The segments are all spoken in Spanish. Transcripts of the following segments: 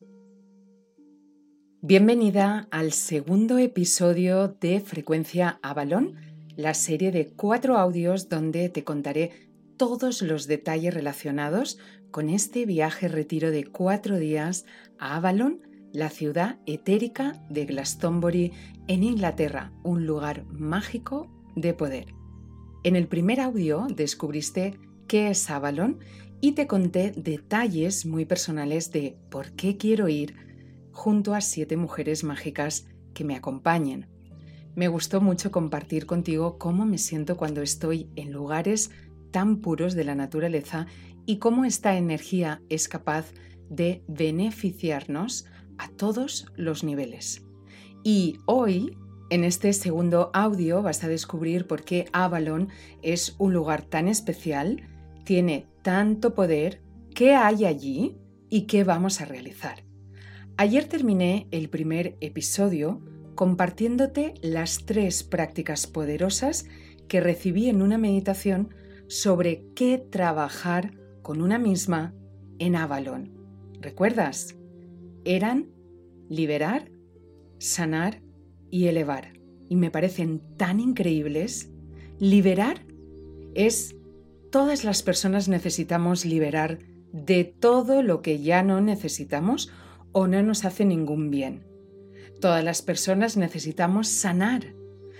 Bienvenida al segundo episodio de Frecuencia Avalon, la serie de 4 audios donde te contaré todos los detalles relacionados con este viaje retiro de 4 días a Avalon, la ciudad etérica de Glastonbury en Inglaterra, un lugar mágico de poder. En el primer audio descubriste qué es Avalon y te conté detalles muy personales de por qué quiero ir junto a 7 mujeres mágicas que me acompañen. Me gustó mucho compartir contigo cómo me siento cuando estoy en lugares tan puros de la naturaleza y cómo esta energía es capaz de beneficiarnos a todos los niveles. Y hoy, en este segundo audio, vas a descubrir por qué Avalon es un lugar tan especial, tiene tanto poder, qué hay allí y qué vamos a realizar. Ayer terminé el primer episodio compartiéndote las 3 prácticas poderosas que recibí en una meditación sobre qué trabajar con una misma en Avalon. ¿Recuerdas? Eran liberar, sanar y elevar. Y me parecen tan increíbles. Liberar es todas las personas necesitamos liberar de todo lo que ya no necesitamos o no nos hace ningún bien. Todas las personas necesitamos sanar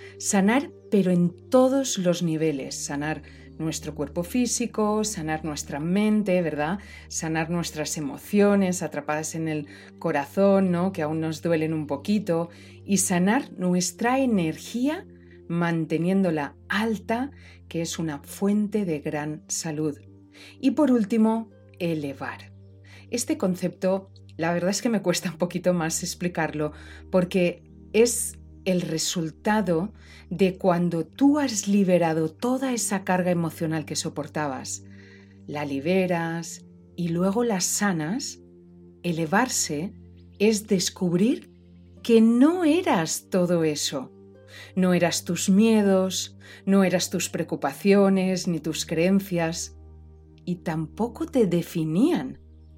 pero en todos los niveles, sanar nuestro cuerpo físico, sanar nuestra mente, ¿verdad? Sanar nuestras emociones atrapadas en el corazón, ¿no? Que aún nos duelen un poquito, y sanar nuestra energía manteniéndola alta, que es una fuente de gran salud. Y por último, elevar. Este concepto, la verdad es que me cuesta un poquito más explicarlo porque es el resultado de cuando tú has liberado toda esa carga emocional que soportabas, la liberas y luego la sanas. Elevarse es descubrir que no eras todo eso. No eras tus miedos, no eras tus preocupaciones ni tus creencias y tampoco te definían.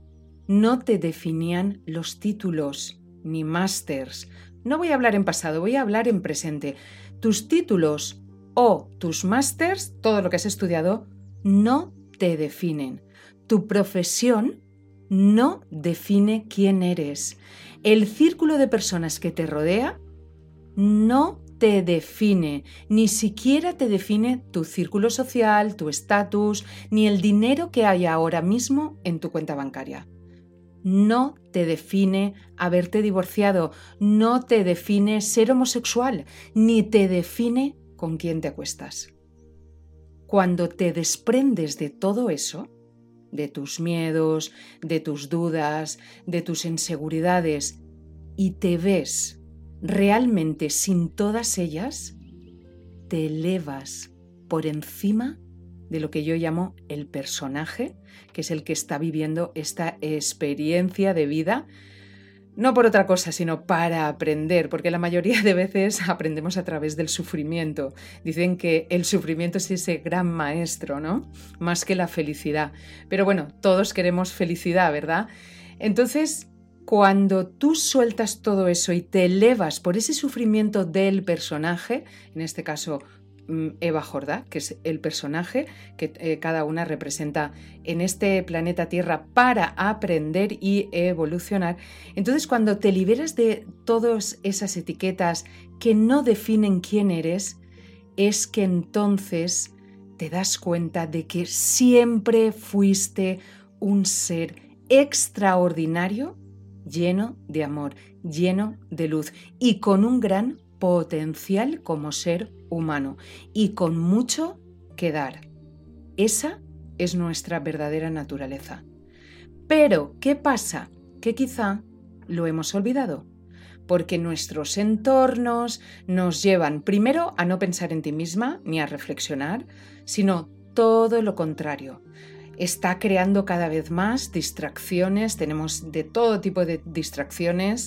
No te definían los títulos ni másters. No voy a hablar en pasado, voy a hablar en presente. Tus títulos o tus másters, todo lo que has estudiado, no te definen. Tu profesión no define quién eres. El círculo de personas que te rodea no te define, ni siquiera te define tu círculo social, tu estatus, ni el dinero que hay ahora mismo en tu cuenta bancaria. No te define haberte divorciado, no te define ser homosexual, ni te define con quién te acuestas. Cuando te desprendes de todo eso, de tus miedos, de tus dudas, de tus inseguridades, y te ves realmente sin todas ellas, te elevas por encima de lo que yo llamo el personaje, que es el que está viviendo esta experiencia de vida, no por otra cosa, sino para aprender, porque la mayoría de veces aprendemos a través del sufrimiento. Dicen que el sufrimiento es ese gran maestro, ¿no? Más que la felicidad. Pero bueno, todos queremos felicidad, ¿verdad? Entonces, cuando tú sueltas todo eso y te elevas por ese sufrimiento del personaje, en este caso Eva Jordá, que es el personaje que cada una representa en este planeta Tierra para aprender y evolucionar. Entonces, cuando te liberas de todas esas etiquetas que no definen quién eres, es que entonces te das cuenta de que siempre fuiste un ser extraordinario, lleno de amor, lleno de luz y con un gran potencial como ser humano y con mucho que dar. Esa es nuestra verdadera naturaleza. Pero, ¿qué pasa? Que quizá lo hemos olvidado, porque nuestros entornos nos llevan primero a no pensar en ti misma ni a reflexionar, sino todo lo contrario. Está creando cada vez más distracciones, tenemos de todo tipo de distracciones,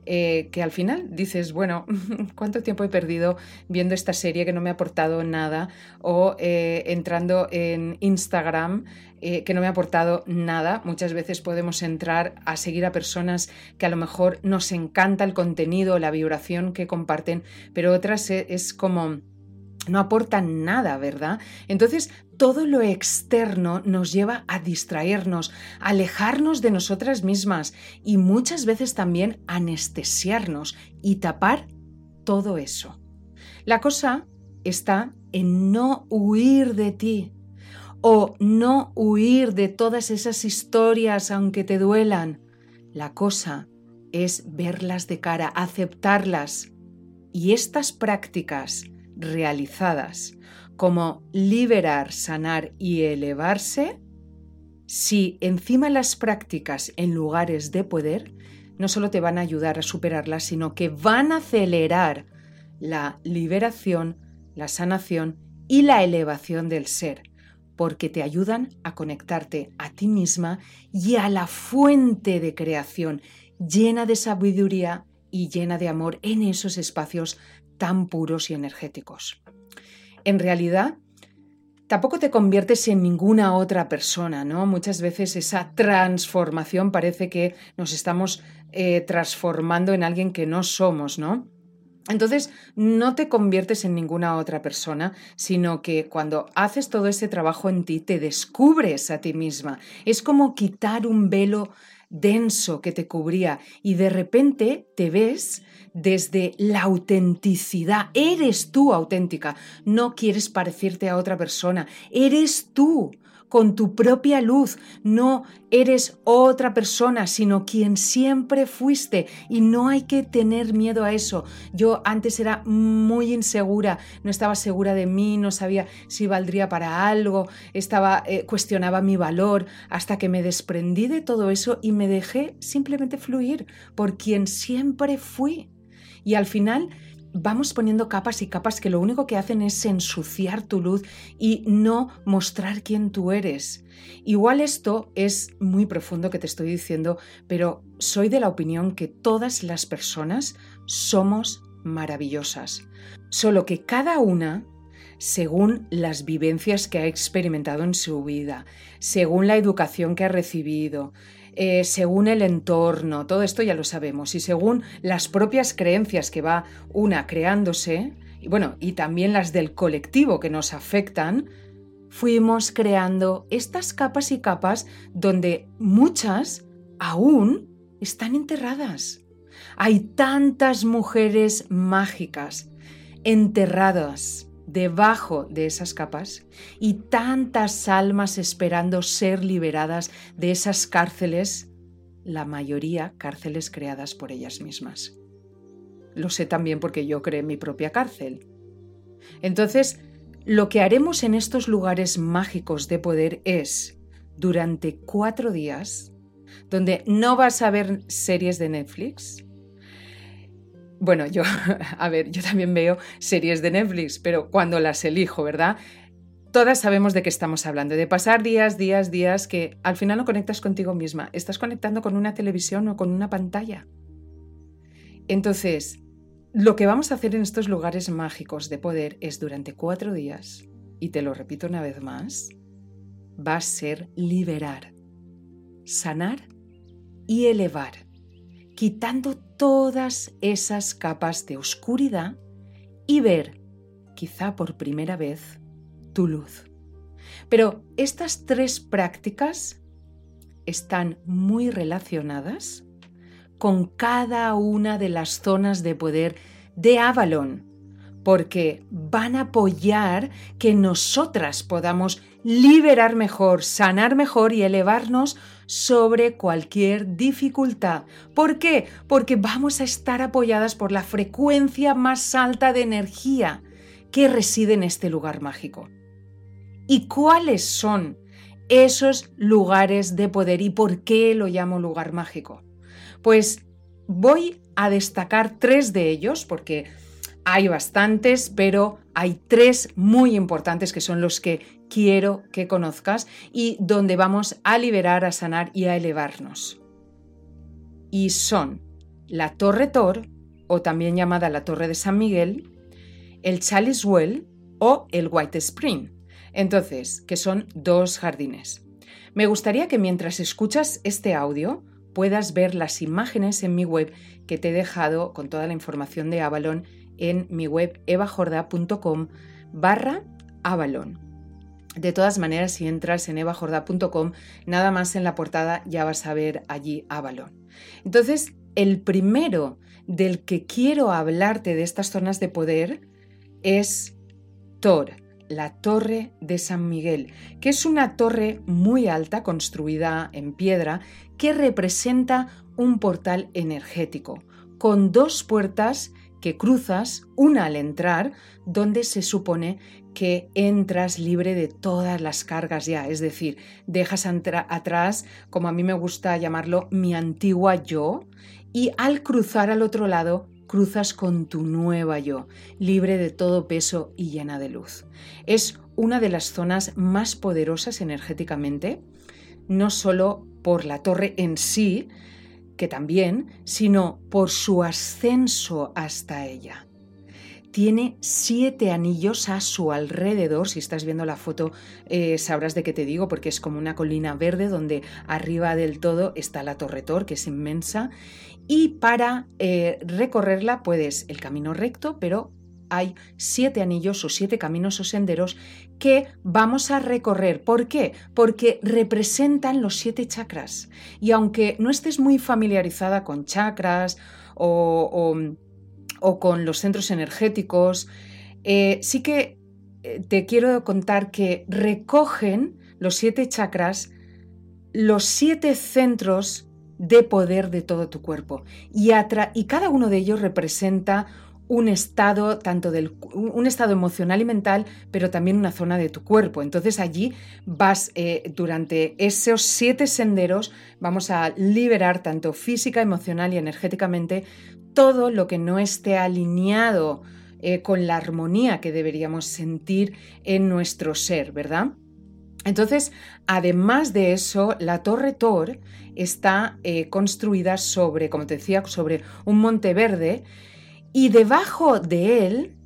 que al final dices, bueno, ¿cuánto tiempo he perdido viendo esta serie que no me ha aportado nada? O entrando en Instagram, que no me ha aportado nada. Muchas veces podemos entrar a seguir a personas que a lo mejor nos encanta el contenido, la vibración que comparten, pero otras es como no aportan nada, ¿verdad? Entonces, todo lo externo nos lleva a distraernos, a alejarnos de nosotras mismas y muchas veces también anestesiarnos y tapar todo eso. La cosa está en no huir de ti o no huir de todas esas historias aunque te duelan. La cosa es verlas de cara, aceptarlas. Y estas prácticas realizadas como liberar, sanar y elevarse, si encima las practicas en lugares de poder, no solo te van a ayudar a superarlas, sino que van a acelerar la liberación, la sanación y la elevación del ser, porque te ayudan a conectarte a ti misma y a la fuente de creación llena de sabiduría y llena de amor en esos espacios tan puros y energéticos. En realidad, tampoco te conviertes en ninguna otra persona, ¿no? Muchas veces esa transformación parece que nos estamos transformando en alguien que no somos, ¿no? Entonces, no te conviertes en ninguna otra persona, sino que cuando haces todo ese trabajo en ti, te descubres a ti misma. Es como quitar un velo denso que te cubría y de repente te ves desde la autenticidad. Eres tú auténtica, no quieres parecerte a otra persona, eres tú con tu propia luz, no eres otra persona, sino quien siempre fuiste y no hay que tener miedo a eso. Yo antes era muy insegura, no estaba segura de mí, no sabía si valdría para algo, cuestionaba mi valor hasta que me desprendí de todo eso y me dejé simplemente fluir por quien siempre fui. Y al final vamos poniendo capas y capas que lo único que hacen es ensuciar tu luz y no mostrar quién tú eres. Igual esto es muy profundo que te estoy diciendo, pero soy de la opinión que todas las personas somos maravillosas. Solo que cada una, según las vivencias que ha experimentado en su vida, según la educación que ha recibido, según el entorno, todo esto ya lo sabemos, y según las propias creencias que va una creándose, y también las del colectivo que nos afectan, fuimos creando estas capas y capas donde muchas aún están enterradas. Hay tantas mujeres mágicas enterradas debajo de esas capas y tantas almas esperando ser liberadas de esas cárceles, la mayoría cárceles creadas por ellas mismas. Lo sé también porque yo creé mi propia cárcel. Entonces, lo que haremos en estos lugares mágicos de poder es, durante 4 días, donde no vas a ver series de Netflix. Bueno, yo también veo series de Netflix, pero cuando las elijo, ¿verdad? Todas sabemos de qué estamos hablando, de pasar días que al final no conectas contigo misma, estás conectando con una televisión o con una pantalla. Entonces, lo que vamos a hacer en estos lugares mágicos de poder es durante 4 días, y te lo repito una vez más, va a ser liberar, sanar y elevar, quitando todas esas capas de oscuridad y ver, quizá por primera vez, tu luz. Pero estas 3 prácticas están muy relacionadas con cada una de las zonas de poder de Avalon, porque van a apoyar que nosotras podamos liberar mejor, sanar mejor y elevarnos sobre cualquier dificultad. ¿Por qué? Porque vamos a estar apoyadas por la frecuencia más alta de energía que reside en este lugar mágico. ¿Y cuáles son esos lugares de poder y por qué lo llamo lugar mágico? Pues voy a destacar 3 de ellos porque hay bastantes, pero hay 3 muy importantes que son los que quiero que conozcas y donde vamos a liberar, a sanar y a elevarnos. Y son la Torre Thor, o también llamada la Torre de San Miguel, el Chalice Well o el White Spring. Entonces, que son 2 jardines. Me gustaría que mientras escuchas este audio puedas ver las imágenes en mi web que te he dejado con toda la información de Avalon en mi web evajorda.com/Avalon. De todas maneras, si entras en evajorda.com, nada más en la portada ya vas a ver allí Avalon. Entonces, el primero del que quiero hablarte de estas zonas de poder es Thor, la Torre de San Miguel, que es una torre muy alta construida en piedra que representa un portal energético con 2 puertas que cruzas, una al entrar, donde se supone que entras libre de todas las cargas ya, es decir, dejas atrás, como a mí me gusta llamarlo, mi antigua yo, y al cruzar al otro lado cruzas con tu nueva yo, libre de todo peso y llena de luz. Es una de las zonas más poderosas energéticamente, no solo por la torre en sí, que también, sino por su ascenso hasta ella. Tiene 7 anillos a su alrededor. Si estás viendo la foto sabrás de qué te digo, porque es como una colina verde donde arriba del todo está la Torre Thor, que es inmensa. Y para recorrerla puedes el camino recto, pero hay 7 anillos o 7 caminos o senderos que vamos a recorrer. ¿Por qué? Porque representan los 7 chakras. Y aunque no estés muy familiarizada con chakras o con los centros energéticos, sí que te quiero contar que recogen los 7 chakras, los 7 centros de poder de todo tu cuerpo. Y cada uno de ellos representa un estado, un estado emocional y mental, pero también una zona de tu cuerpo. Entonces allí vas, durante esos 7 senderos, vamos a liberar tanto física, emocional y energéticamente todo lo que no esté alineado con la armonía que deberíamos sentir en nuestro ser, ¿verdad? Entonces, además de eso, la Torre Thor está construida sobre, como te decía, sobre un monte verde, y debajo de él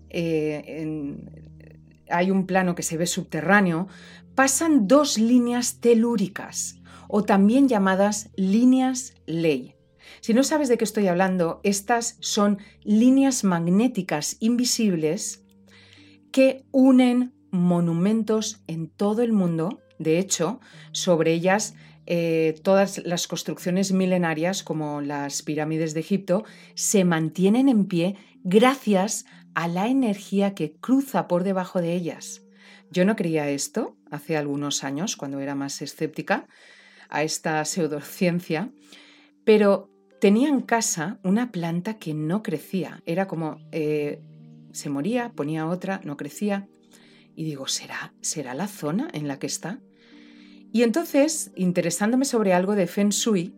hay un plano que se ve subterráneo, pasan 2 líneas telúricas, o también llamadas líneas ley. Si no sabes de qué estoy hablando, estas son líneas magnéticas invisibles que unen monumentos en todo el mundo. De hecho, sobre ellas todas las construcciones milenarias, como las pirámides de Egipto, se mantienen en pie gracias a la energía que cruza por debajo de ellas. Yo no creía esto hace algunos años, cuando era más escéptica a esta pseudociencia, pero tenía en casa una planta que no crecía. Era como, se moría, ponía otra, no crecía. Y digo, ¿será la zona en la que está? Y entonces, interesándome sobre algo de Feng Shui,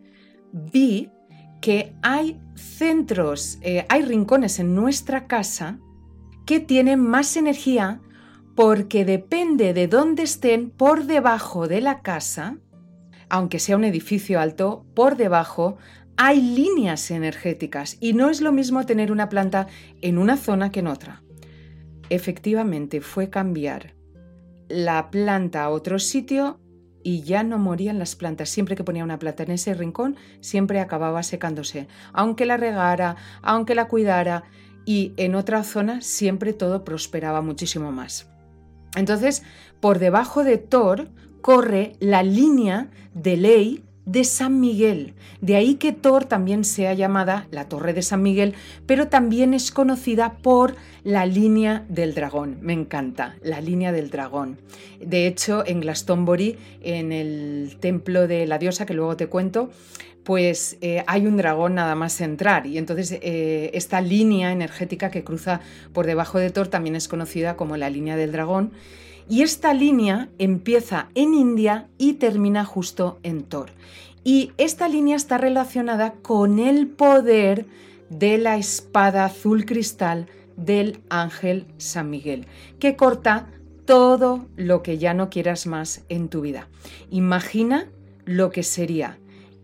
vi que hay centros, hay rincones en nuestra casa que tienen más energía porque depende de dónde estén por debajo de la casa, aunque sea un edificio alto, por debajo hay líneas energéticas y no es lo mismo tener una planta en una zona que en otra. Efectivamente, fue cambiar la planta a otro sitio y ya no morían las plantas. Siempre que ponía una planta en ese rincón, siempre acababa secándose, aunque la regara, aunque la cuidara, y en otra zona siempre todo prosperaba muchísimo más. Entonces, por debajo de Thor corre la línea de ley de San Miguel. De ahí que Thor también sea llamada la Torre de San Miguel, pero también es conocida por la línea del dragón. Me encanta, la línea del dragón. De hecho, en Glastonbury, en el templo de la diosa, que luego te cuento, pues hay un dragón nada más entrar, y entonces esta línea energética que cruza por debajo de Thor también es conocida como la línea del dragón. Y esta línea empieza en India y termina justo en Thor. Y esta línea está relacionada con el poder de la espada azul cristal del ángel San Miguel, que corta todo lo que ya no quieras más en tu vida. Imagina lo que sería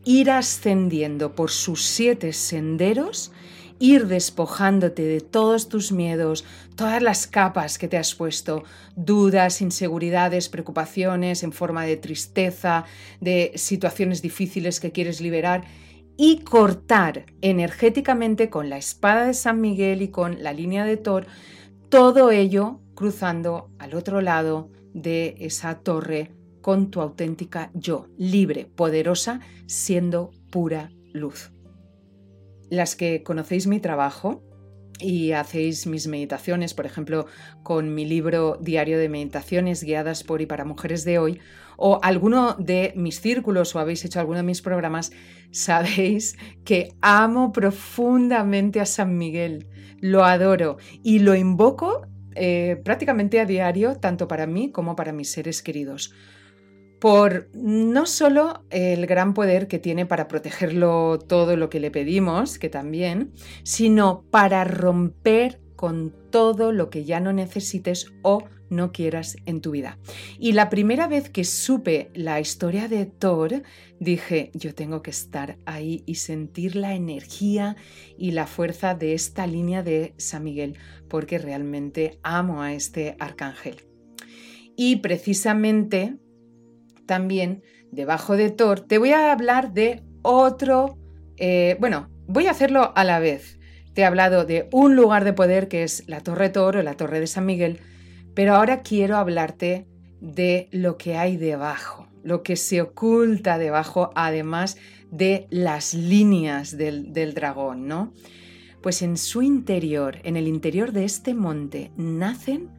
ir ascendiendo por sus 7 senderos, ir despojándote de todos tus miedos, todas las capas que te has puesto, dudas, inseguridades, preocupaciones en forma de tristeza, de situaciones difíciles que quieres liberar, y cortar energéticamente con la espada de San Miguel y con la línea de Thor, todo ello cruzando al otro lado de esa torre con tu auténtica yo, libre, poderosa, siendo pura luz. Las que conocéis mi trabajo y hacéis mis meditaciones, por ejemplo, con mi libro Diario de Meditaciones guiadas por y para mujeres de hoy, o alguno de mis círculos o habéis hecho alguno de mis programas, sabéis que amo profundamente a San Miguel, lo adoro y lo invoco prácticamente a diario, tanto para mí como para mis seres queridos. Por no solo el gran poder que tiene para protegerlo todo lo que le pedimos, que también, sino para romper con todo lo que ya no necesites o no quieras en tu vida. Y la primera vez que supe la historia de Thor, dije, yo tengo que estar ahí y sentir la energía y la fuerza de esta línea de San Miguel, porque realmente amo a este arcángel. Y precisamente también debajo de Thor te voy a hablar de otro, voy a hacerlo a la vez. Te he hablado de un lugar de poder que es la Torre Thor o la Torre de San Miguel, pero ahora quiero hablarte de lo que hay debajo, lo que se oculta debajo, además de las líneas del dragón, ¿no? Pues en su interior, en el interior de este monte, nacen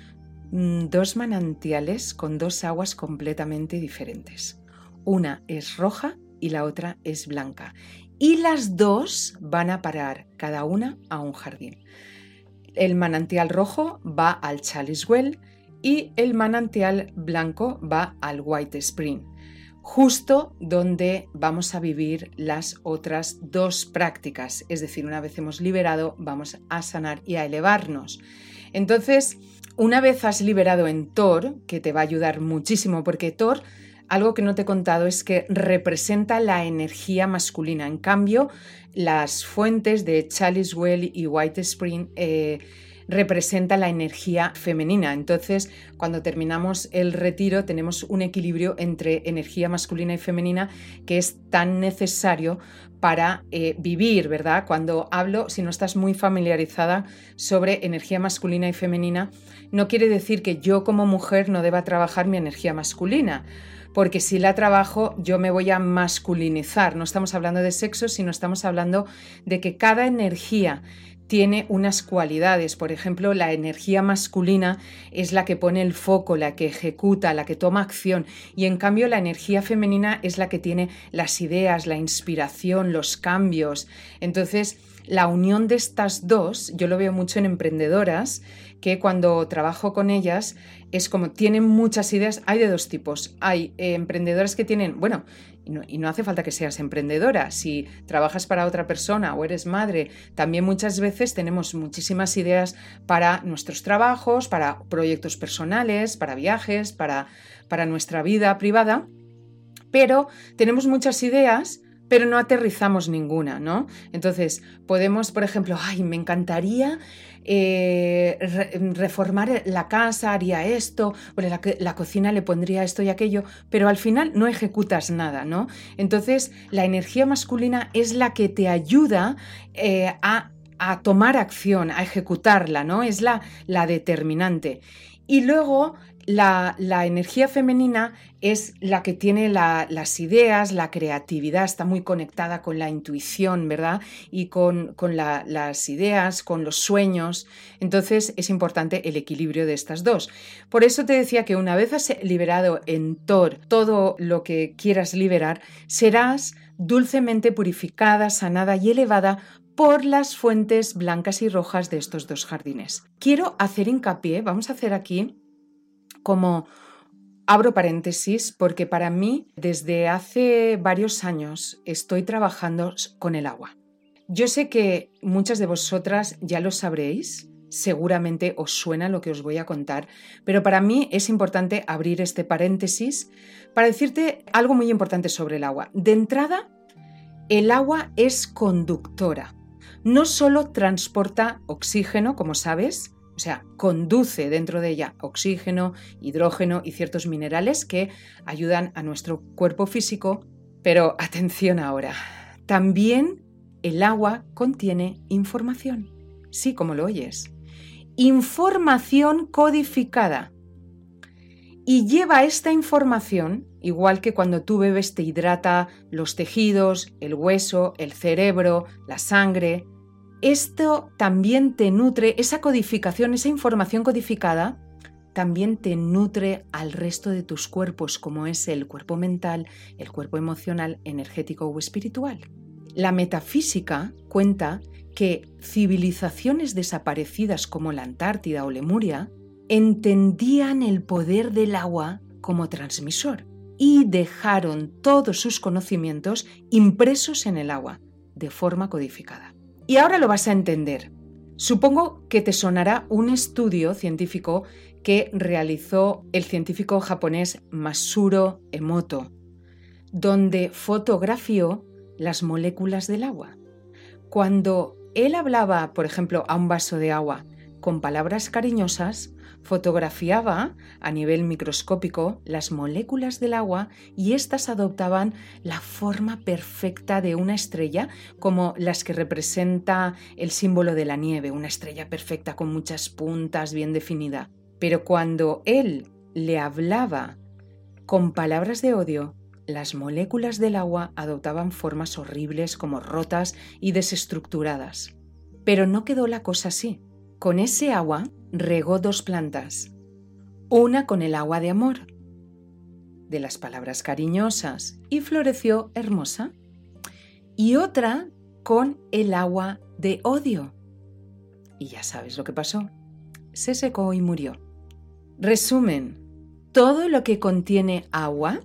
2 manantiales con 2 aguas completamente diferentes. Una es roja y la otra es blanca. Y las 2 van a parar, cada una a un jardín. El manantial rojo va al Chalice Well y el manantial blanco va al White Spring, justo donde vamos a vivir las otras 2 prácticas. Es decir, una vez hemos liberado, vamos a sanar y a elevarnos. Entonces, una vez has liberado en Thor, que te va a ayudar muchísimo, porque Thor, algo que no te he contado es que representa la energía masculina. En cambio, las fuentes de Chalice Well y White Spring representa la energía femenina. Entonces, cuando terminamos el retiro, tenemos un equilibrio entre energía masculina y femenina que es tan necesario para vivir, ¿verdad? Cuando hablo, si no estás muy familiarizada sobre energía masculina y femenina, no quiere decir que yo como mujer no deba trabajar mi energía masculina, porque si la trabajo yo me voy a masculinizar. No estamos hablando de sexo, sino estamos hablando de que cada energía tiene unas cualidades. Por ejemplo, la energía masculina es la que pone el foco, la que ejecuta, la que toma acción, y en cambio la energía femenina es la que tiene las ideas, la inspiración, los cambios. Entonces, la unión de estas 2, yo lo veo mucho en emprendedoras, que cuando trabajo con ellas es como tienen muchas ideas. Hay de 2 tipos. Hay emprendedoras que tienen, y no hace falta que seas emprendedora. Si trabajas para otra persona o eres madre, también muchas veces tenemos muchísimas ideas para nuestros trabajos, para proyectos personales, para viajes, para nuestra vida privada, pero tenemos muchas ideas, pero no aterrizamos ninguna, ¿no? Entonces, podemos, por ejemplo, me encantaría reformar la casa, haría esto, la cocina le pondría esto y aquello, pero al final no ejecutas nada, ¿no? Entonces, la energía masculina es la que te ayuda a tomar acción, a ejecutarla, ¿no? Es la determinante. Y luego la energía femenina es la que tiene las ideas, la creatividad, está muy conectada con la intuición, ¿verdad? Y con las ideas, con los sueños. Entonces es importante el equilibrio de estas 2. Por eso te decía que una vez has liberado en Thor todo lo que quieras liberar, serás dulcemente purificada, sanada y elevada por las fuentes blancas y rojas de estos 2 jardines. Quiero hacer hincapié, vamos a hacer aquí como abro paréntesis, porque para mí desde hace varios años estoy trabajando con el agua. Yo sé que muchas de vosotras ya lo sabréis, seguramente os suena lo que os voy a contar, pero para mí es importante abrir este paréntesis para decirte algo muy importante sobre el agua. De entrada, El agua es conductora. No solo transporta oxígeno, como sabes, o sea, conduce dentro de ella oxígeno, hidrógeno y ciertos minerales que ayudan a nuestro cuerpo físico, pero atención ahora, también el agua contiene información. Sí, como lo oyes. Información codificada. Y lleva esta información, igual que cuando tú bebes te hidrata los tejidos, el hueso, el cerebro, la sangre. Esto también te nutre, esa codificación, esa información codificada, también te nutre al resto de tus cuerpos, como es el cuerpo mental, el cuerpo emocional, energético o espiritual. La metafísica cuenta que civilizaciones desaparecidas como la Antártida o Lemuria entendían el poder del agua como transmisor y dejaron todos sus conocimientos impresos en el agua, de forma codificada. Y ahora lo vas a entender. Supongo que te sonará un estudio científico que realizó el científico japonés Masuro Emoto, donde fotografió las moléculas del agua. Cuando él hablaba, por ejemplo, a un vaso de agua con palabras cariñosas, fotografiaba a nivel microscópico las moléculas del agua y éstas adoptaban la forma perfecta de una estrella, como las que representa el símbolo de la nieve, una estrella perfecta con muchas puntas bien definida. Pero cuando él le hablaba con palabras de odio, las moléculas del agua adoptaban formas horribles como rotas y desestructuradas. Pero no quedó la cosa así. Con ese agua regó 2 plantas, una con el agua de amor, de las palabras cariñosas, y floreció hermosa, y otra con el agua de odio. Y ya sabes lo que pasó, se secó y murió. Resumen, todo lo que contiene agua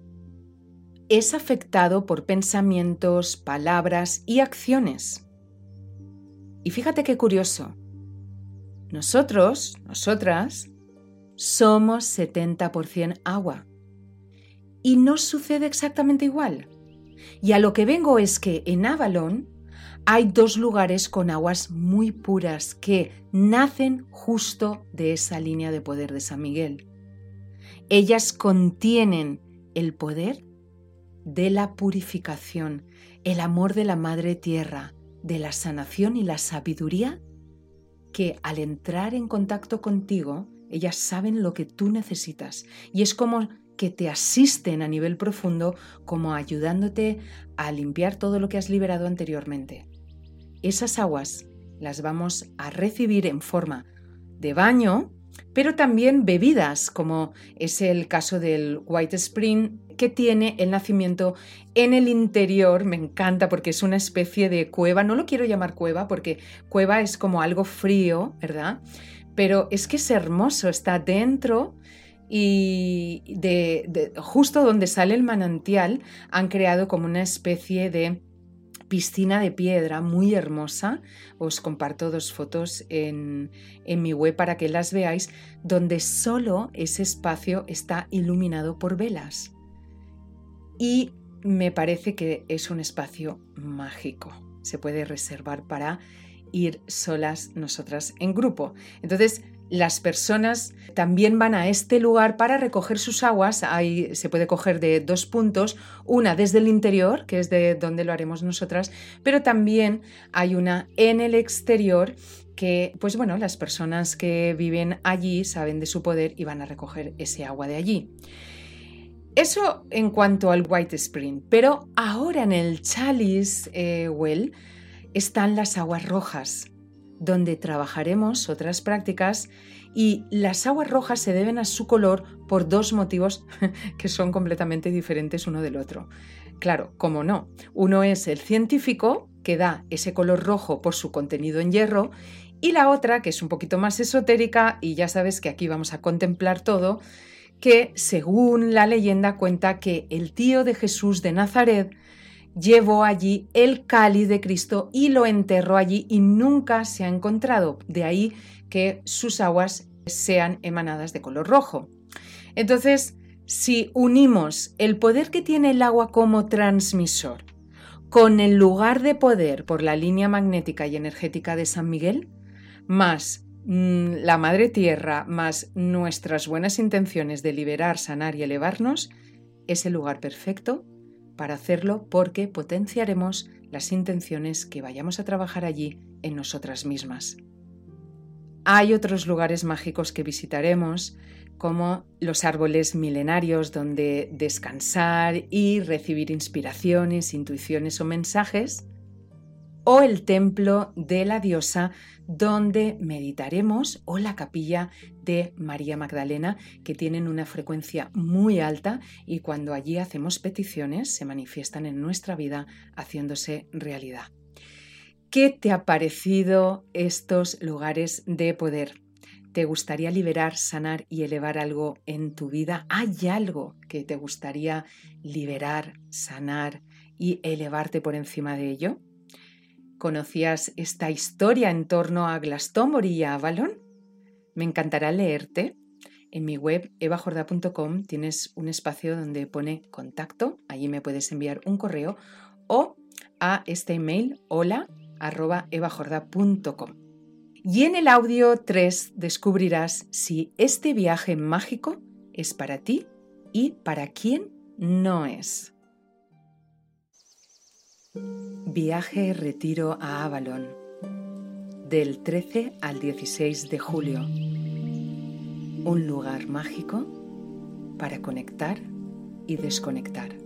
es afectado por pensamientos, palabras y acciones. Y fíjate qué curioso. Nosotros, nosotras, somos 70% agua. Y no sucede exactamente igual. Y a lo que vengo es que en Avalon hay 2 lugares con aguas muy puras que nacen justo de esa línea de poder de San Miguel. Ellas contienen el poder de la purificación, el amor de la Madre Tierra, de la sanación y la sabiduría, que al entrar en contacto contigo, ellas saben lo que tú necesitas y es como que te asisten a nivel profundo, como ayudándote a limpiar todo lo que has liberado anteriormente. Esas aguas las vamos a recibir en forma de baño, pero también bebidas, como es el caso del White Spring, que tiene el nacimiento en el interior. Me encanta porque es una especie de cueva. No lo quiero llamar cueva porque cueva es como algo frío, ¿verdad? Pero es que es hermoso, está dentro y justo donde sale el manantial han creado como una especie de piscina de piedra muy hermosa. Os comparto 2 fotos en mi web para que las veáis, donde solo ese espacio está iluminado por velas. Y me parece que es un espacio mágico. Se puede reservar para ir solas, nosotras en grupo. Entonces, las personas también van a este lugar para recoger sus aguas. Ahí se puede coger de 2 puntos, una desde el interior, que es de donde lo haremos nosotras, pero también hay una en el exterior que, pues bueno, las personas que viven allí saben de su poder y van a recoger ese agua de allí. Eso en cuanto al White Spring, pero ahora en el Chalice Well están las aguas rojas, donde trabajaremos otras prácticas, y las aguas rojas se deben a su color por 2 motivos que son completamente diferentes uno del otro. Claro, cómo no. Uno es el científico, que da ese color rojo por su contenido en hierro, y la otra, que es un poquito más esotérica, y ya sabes que aquí vamos a contemplar todo, que según la leyenda cuenta que el tío de Jesús de Nazaret llevó allí el cáliz de Cristo y lo enterró allí y nunca se ha encontrado. De ahí que sus aguas sean emanadas de color rojo. Entonces, si unimos el poder que tiene el agua como transmisor con el lugar de poder por la línea magnética y energética de San Miguel, más la Madre Tierra, más nuestras buenas intenciones de liberar, sanar y elevarnos, es el lugar perfecto para hacerlo, porque potenciaremos las intenciones que vayamos a trabajar allí en nosotras mismas. Hay otros lugares mágicos que visitaremos, como los árboles milenarios donde descansar y recibir inspiraciones, intuiciones o mensajes, o el templo de la diosa donde meditaremos, o la capilla de María Magdalena, que tienen una frecuencia muy alta y cuando allí hacemos peticiones se manifiestan en nuestra vida haciéndose realidad. ¿Qué te ha parecido estos lugares de poder? ¿Te gustaría liberar, sanar y elevar algo en tu vida? ¿Hay algo que te gustaría liberar, sanar y elevarte por encima de ello? ¿Conocías esta historia en torno a Glastonbury y a Avalon? Me encantará leerte. En mi web evajorda.com tienes un espacio donde pone contacto. Allí me puedes enviar un correo o a este email hola@evajorda.com. Y en el audio 3 descubrirás si este viaje mágico es para ti y para quién no es. Viaje retiro a Avalon, del 13 al 16 de julio. Un lugar mágico para conectar y desconectar.